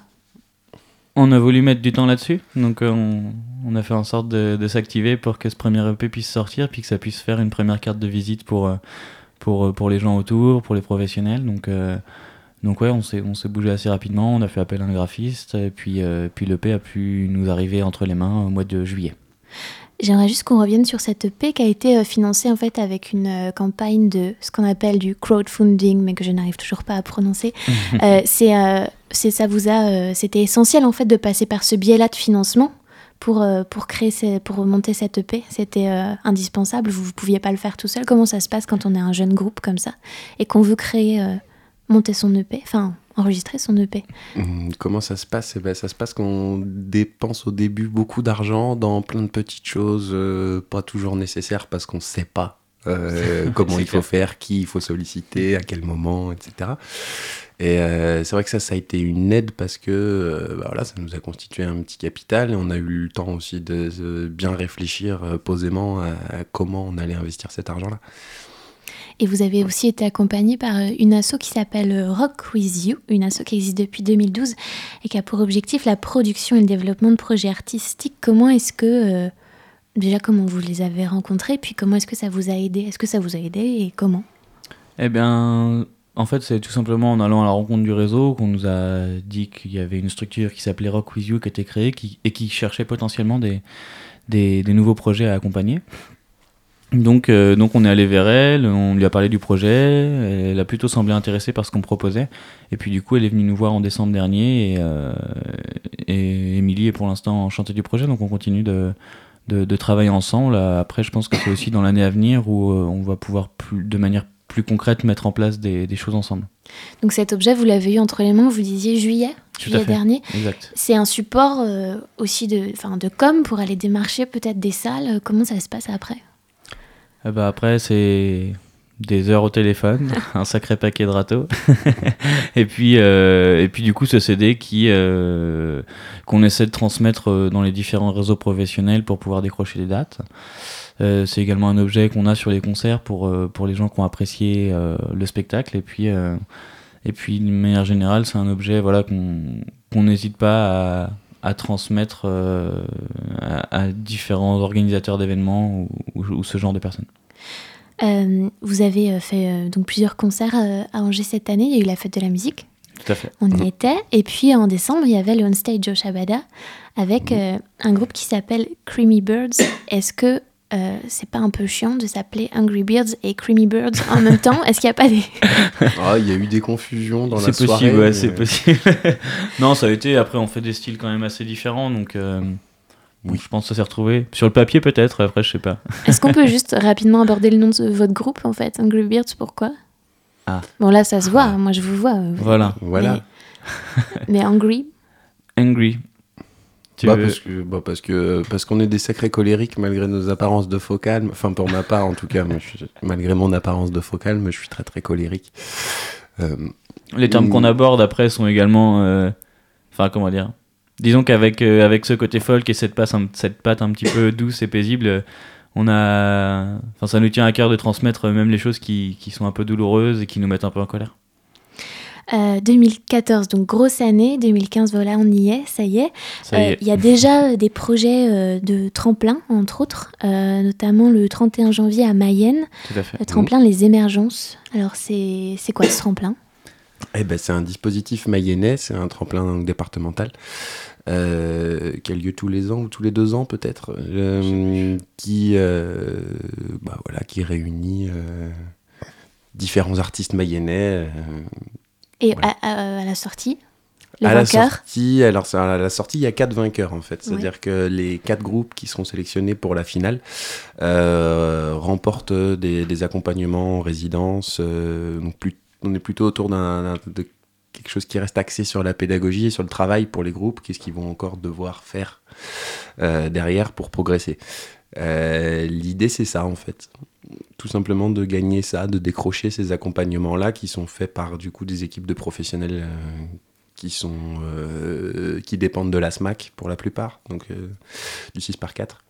On a voulu mettre du temps là-dessus, donc euh, on, on a fait en sorte de, de s'activer pour que ce premier E P puisse sortir, puis que ça puisse faire une première carte de visite pour, euh, pour, pour les gens autour, pour les professionnels. Donc, euh, donc ouais, on s'est, on s'est bougé assez rapidement, on a fait appel à un graphiste, et puis, euh, puis l'E P a pu nous arriver entre les mains au mois de juillet. J'aimerais juste qu'on revienne sur cette E P qui a été euh, financée en fait avec une euh, campagne de ce qu'on appelle du crowdfunding, mais que je n'arrive toujours pas à prononcer. euh, c'est, euh, c'est ça vous a, euh, c'était essentiel en fait de passer par ce biais-là de financement pour euh, pour créer, ces, pour monter cette E P. C'était euh, indispensable. Vous ne pouviez pas le faire tout seul. Comment ça se passe quand on est un jeune groupe comme ça et qu'on veut créer, euh, monter son E P, enfin enregistrer son E P? Comment ça se passe? Eh ben, ça se passe qu'on dépense au début beaucoup d'argent dans plein de petites choses, euh, pas toujours nécessaires parce qu'on ne sait pas euh, comment il faut clair. faire, qui il faut solliciter, à quel moment, et cetera. Et euh, c'est vrai que ça, ça a été une aide parce que euh, bah voilà, ça nous a constitué un petit capital et on a eu le temps aussi de, de bien réfléchir euh, posément à, à comment on allait investir cet argent-là. Et vous avez aussi été accompagné par une asso qui s'appelle Rock With You, une asso qui existe depuis deux mille douze et qui a pour objectif la production et le développement de projets artistiques. Comment est-ce que, euh, déjà comment vous les avez rencontrés, puis comment est-ce que ça vous a aidé? Est-ce que ça vous a aidé et comment? Eh bien, en fait, c'est tout simplement en allant à la rencontre du réseau qu'on nous a dit qu'il y avait une structure qui s'appelait Rock With You qui était créée qui, et qui cherchait potentiellement des, des, des nouveaux projets à accompagner. Donc, euh, donc on est allé vers elle, on lui a parlé du projet, elle a plutôt semblé intéressée par ce qu'on proposait. Et puis du coup, elle est venue nous voir en décembre dernier et, euh, et Émilie est pour l'instant enchantée du projet, donc on continue de, de, de travailler ensemble. Après, je pense que c'est aussi dans l'année à venir où euh, on va pouvoir plus, de manière plus concrète mettre en place des, des choses ensemble. Donc cet objet, vous l'avez eu entre les mains, vous disiez juillet, juillet dernier. Exact. C'est un support euh, aussi de, de com pour aller démarcher peut-être des salles. Comment ça se passe après ? Eh ben après, c'est des heures au téléphone, un sacré paquet de râteaux. et, puis, euh, et puis du coup, ce C D qui, euh, qu'on essaie de transmettre dans les différents réseaux professionnels pour pouvoir décrocher des dates. Euh, c'est également un objet qu'on a sur les concerts pour, euh, pour les gens qui ont apprécié euh, le spectacle. Et puis, euh, et puis, d'une manière générale, c'est un objet voilà, qu'on, qu'on n'hésite pas à... à transmettre euh, à, à différents organisateurs d'événements ou, ou, ou ce genre de personnes. Euh, vous avez fait euh, donc plusieurs concerts euh, à Angers cette année. Il y a eu la fête de la musique. Tout à fait. On y mmh. était. Et puis en décembre, il y avait le On Stage Joe Shabada avec mmh. euh, un groupe qui s'appelle Creamy Birds. Est-ce que Euh, c'est pas un peu chiant de s'appeler Angry Birds et Creamy Birds en même temps? Est-ce qu'il n'y a pas des... Ah, il y a eu des confusions dans c'est la possible, soirée. Ouais, mais... c'est possible. Non, ça a été... Après, on fait des styles quand même assez différents, donc, euh, oui. donc je pense que ça s'est retrouvé. Sur le papier, peut-être, après, je sais pas. Est-ce qu'on peut juste rapidement aborder le nom de votre groupe, en fait? Angry Birds, pourquoi? Ah. Bon, là, ça se voit, ah. Moi, je vous vois. Vous... Voilà. Mais... voilà. mais Angry? Angry. Bah parce que bah parce que parce qu'on est des sacrés colériques malgré nos apparences de faux calme. Enfin pour ma part en tout cas, moi, je suis, malgré mon apparence de faux calme, je suis très très colérique. Euh, Les termes qu'on aborde après sont également, enfin euh, comment dire, disons qu'avec euh, avec ce côté folk et cette patte un, cette patte un petit peu douce et paisible, on a, enfin ça nous tient à cœur de transmettre même les choses qui qui sont un peu douloureuses et qui nous mettent un peu en colère. Euh, deux mille quatorze, donc grosse année. deux mille quinze, voilà, on y est, ça y est. Ça y est. Il euh, y a déjà des projets euh, de tremplin, entre autres, euh, notamment le trente et un janvier à Mayenne. Tout à fait. Le tremplin Les Émergences. Alors, c'est, c'est quoi ce tremplin ? Eh ben, c'est un dispositif mayennais, c'est un tremplin départemental euh, qui a lieu tous les ans ou tous les deux ans peut-être, euh, qui, euh, bah, voilà, qui réunit euh, différents artistes mayennais. Euh, Et voilà. à, à, à la sortie, les à vainqueurs la sortie, alors à la sortie, il y a quatre vainqueurs en fait. C'est-à-dire ouais. que les quatre groupes qui seront sélectionnés pour la finale euh, remportent des, des accompagnements en résidence, euh, donc plus on est plutôt autour d'un, d'un, de quelque chose qui reste axé sur la pédagogie et sur le travail pour les groupes. Qu'est-ce qu'ils vont encore devoir faire euh, derrière pour progresser. Euh, l'idée, c'est ça, en fait. Tout simplement de gagner ça, de décrocher ces accompagnements-là qui sont faits par, du coup, des équipes de professionnels euh, qui, sont, euh, qui dépendent de la S M A C pour la plupart, donc euh, du six par quatre.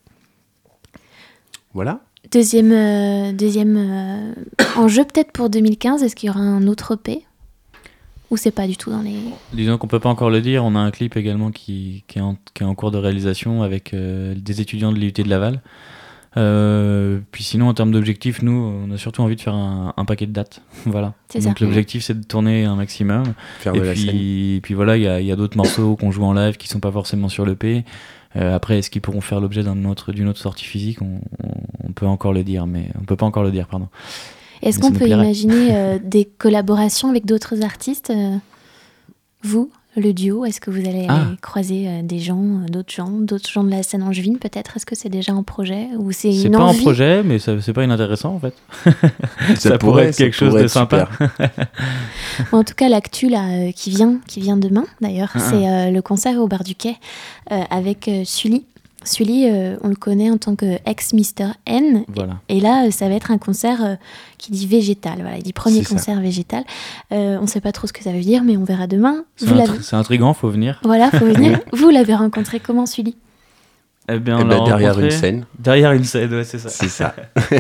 Voilà. Deuxième, euh, deuxième euh, enjeu peut-être pour deux mille quinze, est-ce qu'il y aura un autre E P ? Ou c'est pas du tout dans les... Disons qu'on peut pas encore le dire, on a un clip également qui, qui, est, en, qui est en cours de réalisation avec euh, des étudiants de l'I U T de Laval. Euh, puis sinon, en termes d'objectifs, nous, on a surtout envie de faire un, un paquet de dates. Voilà. C'est Donc ça. l'objectif, c'est de tourner un maximum. Faire et, de la puis, scène. et puis voilà, il y a, y a d'autres morceaux qu'on joue en live qui sont pas forcément sur l'E P. Euh, après, est-ce qu'ils pourront faire l'objet d'un autre, d'une autre sortie physique ? on, on, on peut encore le dire, mais on peut pas encore le dire, pardon. Est-ce Mais qu'on ça peut nous plairait. imaginer euh, des collaborations avec d'autres artistes euh, vous, le duo, est-ce que vous allez Ah. aller croiser euh, des gens, euh, d'autres gens, d'autres gens de la scène angevine peut-être ? Est-ce que c'est déjà en projet ou c'est, C'est une pas envie ? en projet, mais ça, c'est pas inintéressant en fait. Ça ça pourrait pourrait, être ça quelque chose pourrait de être sympa. Bon, en tout cas, l'actu là, euh, qui, vient, qui vient demain, d'ailleurs, Ah. c'est euh, le concert au Bar du Quai euh, avec euh, Sully. Sully, euh, on le connaît en tant qu'ex-Mister N. Voilà. Et là, euh, ça va être un concert euh, qui dit végétal. Voilà, il dit premier C'est ça. concert végétal. Euh, on ne sait pas trop ce que ça veut dire, mais on verra demain. C'est, Vous intri- l'avez... c'est intriguant, faut venir. Voilà, faut venir. Vous l'avez rencontré comment, Sully ? Eh bien, Eh on ben, l'a derrière rencontré- une scène. Derrière une scène, ouais, c'est ça. C'est ça.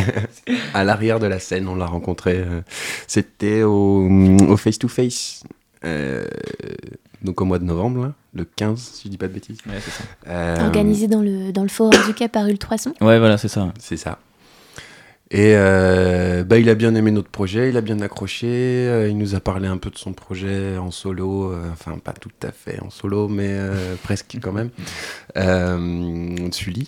À l'arrière de la scène, on l'a rencontré. euh, C'était au, au Face to Face. Euh, donc au mois de novembre, là, le quinze, si je dis pas de bêtises. Ouais, c'est ça. Euh, Organisé dans le, dans le forum du Quai par Ultrason. Ouais, voilà, c'est ça. C'est ça. Et euh, bah, il a bien aimé notre projet, il a bien accroché. euh, il nous a parlé un peu de son projet en solo, euh, enfin pas tout à fait en solo, mais euh, presque quand même. Euh, Sully.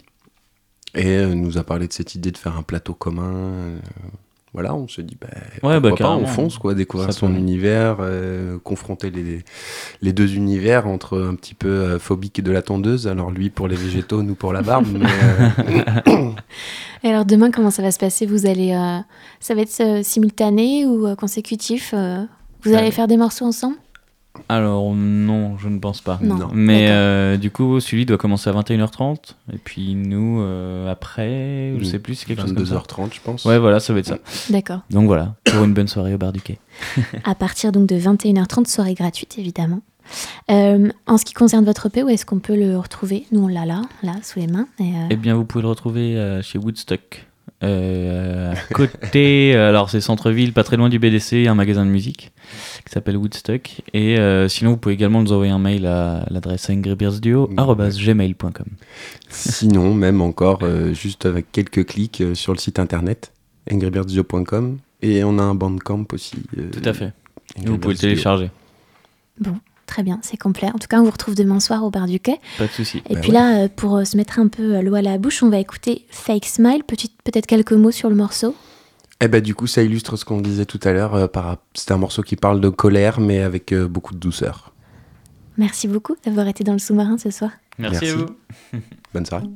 Et euh, nous a parlé de cette idée de faire un plateau commun. euh, voilà, on se dit, bah, Ouais, pourquoi bah, pas, carrément. on fonce, quoi, découvrir Ça son peut. univers, euh, confronter les, les deux univers entre un petit peu euh, phobique de la tondeuse. Alors lui pour les végétaux, nous pour la barbe. mais, euh, Et alors demain, comment ça va se passer ? Vous allez, euh, ça va être euh, simultané ou euh, consécutif euh, Vous allez Ouais. faire des morceaux ensemble ? Alors non, je ne pense pas. Non. Non. Mais D'accord. euh, du coup, celui doit commencer à vingt et une heures trente. Et puis nous, euh, après, je Oui, sais plus, c'est quelque chose comme ça. vingt-deux heures trente, je pense. Ouais, voilà, ça va être ça. D'accord. Donc voilà, pour une bonne soirée au Bar du Quai. À partir donc de vingt et une heures trente, soirée gratuite évidemment. Euh, en ce qui concerne votre E P, où est-ce qu'on peut le retrouver ? Nous on l'a là, là, sous les mains. Et, euh, Eh bien, vous pouvez le retrouver euh, chez Woodstock. Euh, à côté, alors c'est centre-ville, pas très loin du B D C, un magasin de musique qui s'appelle Woodstock. Et euh, sinon, vous pouvez également nous envoyer un mail à l'adresse angrybeardsduo arobase gmail point com. Sinon, même encore, euh, juste avec quelques clics euh, sur le site internet, angry birds duo point com. Et on a un bandcamp aussi. euh, Tout à fait. Et Angry vous pouvez le Birds Duo. télécharger. Bon, très bien, c'est complet. En tout cas, on vous retrouve demain soir au Bar du Quai. Pas de souci. Et Bah puis ouais. là, euh, pour euh, se mettre un peu euh, l'eau à la bouche, on va écouter Fake Smile. Petit- peut-être quelques mots sur le morceau. Eh ben, du coup, ça illustre ce qu'on disait tout à l'heure. euh, par... C'est un morceau qui parle de colère, mais avec euh, beaucoup de douceur. Merci beaucoup d'avoir été dans le sous-marin ce soir. Merci, à Merci. vous. Bonne soirée.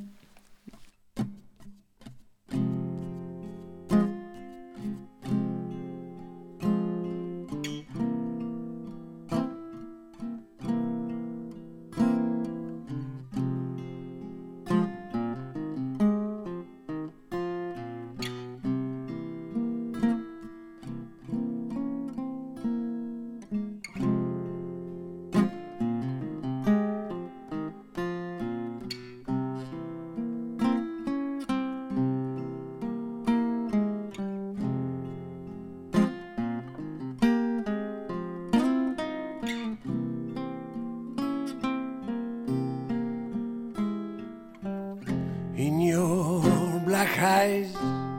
black eyes.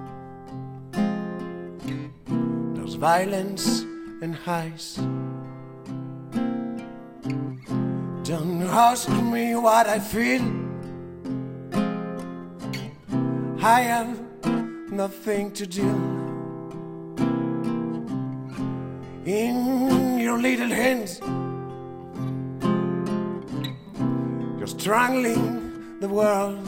There's violence and highs. Don't ask me what I feel. I have nothing to do. In your little hands, you're strangling the world.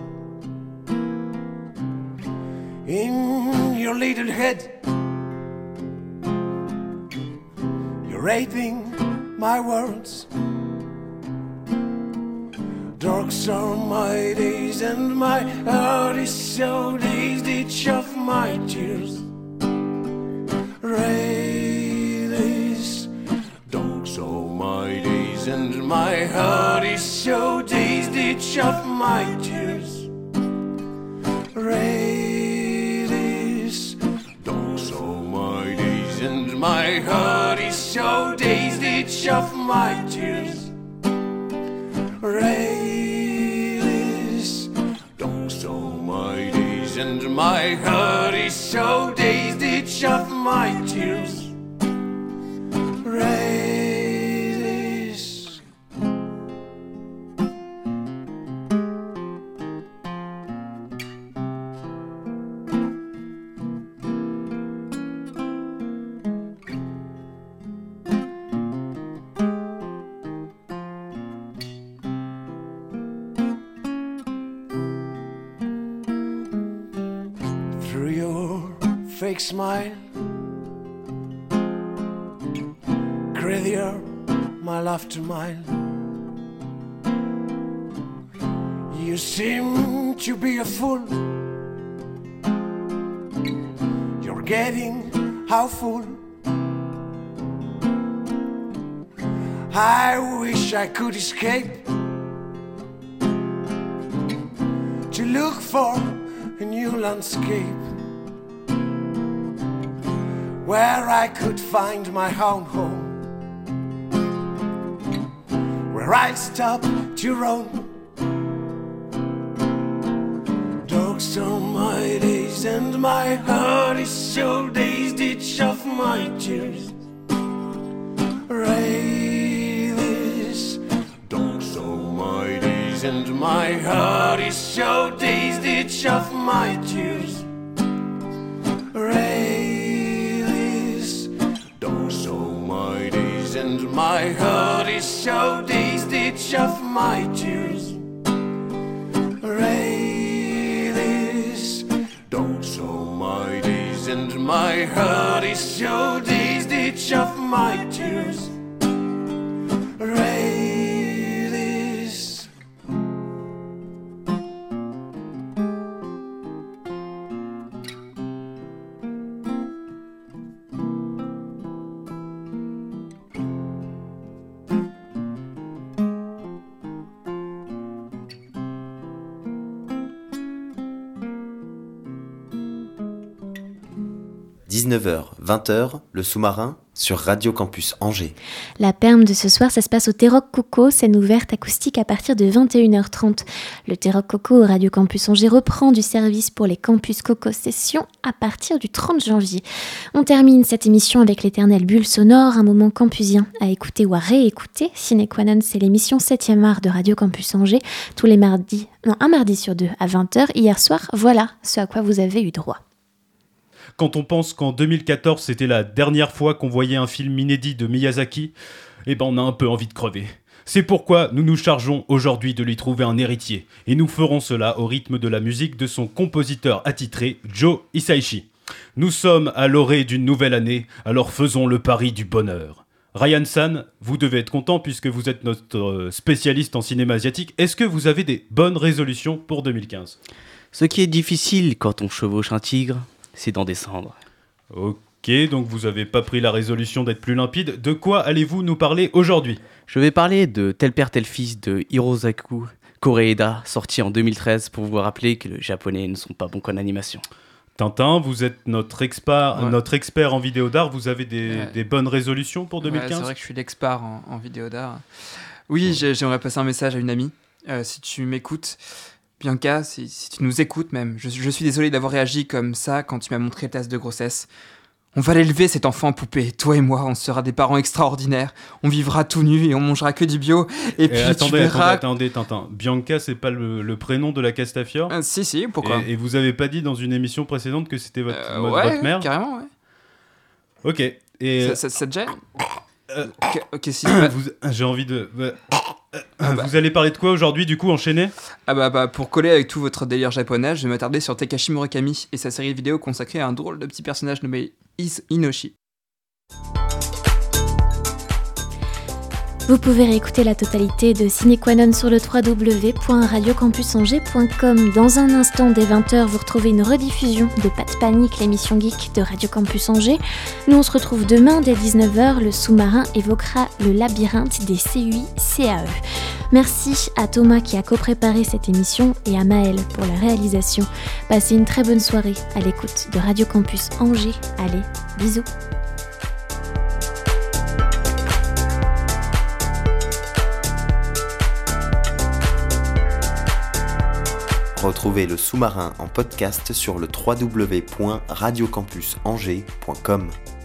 In your little head, you're raping my words. Dark are my days and my heart is so dazed, each of my tears. Raise dogs are my days and my heart is so dazed, each of my tears. Raise dogs are my days and my heart is so dazed, each of my tears. Raise dogs are my days and my heart is so dazed, each of my tears. Raise. Through your fake smile, crazier mile after mile, you seem to be a fool. You're getting how full. I wish I could escape to look for a new landscape where I could find my own home, where I'd stop to roam. Dogs are my days and my heart is so dazed, each of my tears. Rayless. Dogs are my days and my heart is so dazed, each of my tears. Rayless. Dogs are my days and my heart is so dazed, each of my tears. Rayless. Dogs are my days and my heart is so dazed, each of my tears. Rayless. dix-neuf heures, vingt heures, le sous-marin sur Radio Campus Angers. La perme de ce soir, ça se passe au T-Rock Coco, scène ouverte acoustique à partir de vingt et une heures trente. Le T-Rock Coco au Radio Campus Angers reprend du service pour les Campus Coco Sessions à partir du trente janvier. On termine cette émission avec l'éternelle bulle sonore, un moment campusien à écouter ou à réécouter. Sine qua non, c'est l'émission septième art de Radio Campus Angers, tous les mardis, non, un mardi sur deux à vingt heures. Hier soir, voilà ce à quoi vous avez eu droit. Quand on pense qu'en deux mille quatorze, c'était la dernière fois qu'on voyait un film inédit de Miyazaki, eh ben on a un peu envie de crever. C'est pourquoi nous nous chargeons aujourd'hui de lui trouver un héritier, et nous ferons cela au rythme de la musique de son compositeur attitré, Joe Hisaishi. Nous sommes à l'orée d'une nouvelle année, alors faisons le pari du bonheur. Ryan-san, vous devez être content puisque vous êtes notre spécialiste en cinéma asiatique. Est-ce que vous avez des bonnes résolutions pour deux mille quinze ? Ce qui est difficile quand on chevauche un tigre, c'est d'en descendre. Ok, donc vous avez pas pris la résolution d'être plus limpide. De quoi allez-vous nous parler aujourd'hui ? Je vais parler de Tel père tel fils de Hirosaku Koreeda, sorti en deux mille treize pour vous rappeler que les Japonais ne sont pas bons qu'en animation. Tintin, vous êtes notre expert, ouais. notre expert en vidéo d'art. Vous avez des, ouais. des bonnes résolutions pour deux mille quinze ? Ouais, c'est vrai que je suis l'expert en, en vidéo d'art. Oui, ouais. j'aimerais passer un message à une amie. Euh, si tu m'écoutes, Bianca, si, si tu nous écoutes même, je, je suis désolé d'avoir réagi comme ça quand tu m'as montré le test de grossesse. On va l'élever cet enfant poupée, toi et moi, on sera des parents extraordinaires, on vivra tout nus et on mangera que du bio, et, et puis attendez, tu verras... Attendez, attendez, Tintin, Bianca c'est pas le, le prénom de la Castafiore euh, Si, si, pourquoi et, et vous avez pas dit dans une émission précédente que c'était votre, euh, votre, ouais, votre mère carrément, ouais. Ok, et... Ça, ça, ça te gêne euh, Qu'est-ce qui se passe ? vous, J'ai envie de... Euh, ah bah. Vous allez parler de quoi aujourd'hui, du coup, enchaîner ? Ah bah, bah pour coller avec tout votre délire japonais, je vais m'attarder sur Takashi Murakami et sa série vidéo consacrée à un drôle de petit personnage nommé Is Inoshi. Vous pouvez réécouter la totalité de Ciné Qua Non sur le w w w point radio campus angers point com. Dans un instant, dès vingt heures, vous retrouvez une rediffusion de Pas de panique, l'émission geek de Radio Campus Angers. Nous, on se retrouve demain dès dix-neuf heures. Le sous-marin évoquera le labyrinthe des C U I C A E. Merci à Thomas qui a co-préparé cette émission et à Maëlle pour la réalisation. Passez une très bonne soirée à l'écoute de Radio Campus Angers. Allez, bisous. Retrouvez le sous-marin en podcast sur le w w w point radio campus angers point com.